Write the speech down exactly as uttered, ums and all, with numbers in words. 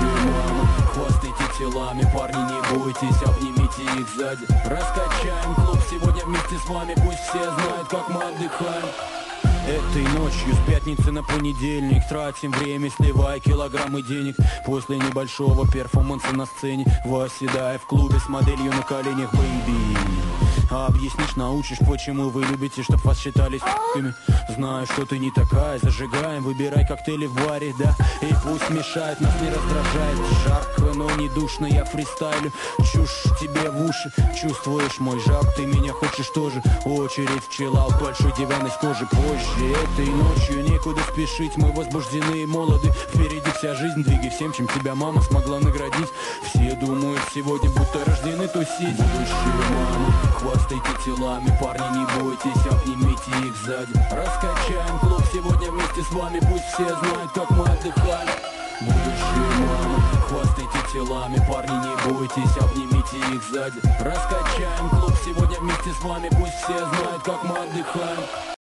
Будущие мамы, хвастайте телами, парни, не бойтесь, обнимите их сзади. Раскачаем клуб сегодня вместе с вами, пусть все знают, как мы отдыхаем. Этой ночью с пятницы на понедельник тратим время, сливая килограммы денег. После небольшого перформанса на сцене восседая в клубе с моделью на коленях, бэйби. А объяснишь, научишь, почему вы любите, чтоб вас считали с***ками. Знаю, что ты не такая, зажигаем, выбирай коктейли в баре, да. И пусть мешает, нас не раздражает. Жарко, но не душно, я фристайлю. Чушь тебе в уши, чувствуешь мой жар, ты меня хочешь тоже. Очередь в чиллаут, большой диван из кожи позже. Этой ночью некуда спешить, мы возбуждены и молоды. Впереди вся жизнь, двигай всем, чем тебя мама смогла наградить. Все думают сегодня, будто рождены тусить. Будущие мамы, хвастайте телами, парни, не бойтесь, обнимите их сзади. Раскачаем клуб сегодня вместе с вами, пусть все знают, как мы отдыхаем. Будущие мамы, хвастайте телами, парни, не бойтесь, обнимите их сзади. Раскачаем клуб сегодня вместе с вами, пусть все знают, как мы отдыхаем.